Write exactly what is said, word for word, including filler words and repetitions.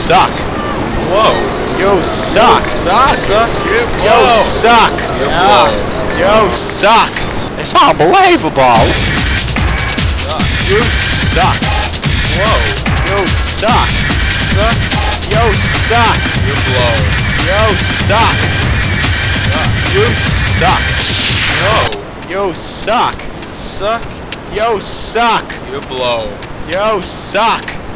suck. Whoa. You suck. Suck. Suck. You blow. You suck. You Yeah. blow. You suck. It's unbelievable. Suck. You suck. Whoa. You suck. Suck. You suck. You blow. You suck. Suck. You suck. No. You suck. Suck. You suck. You blow. You suck.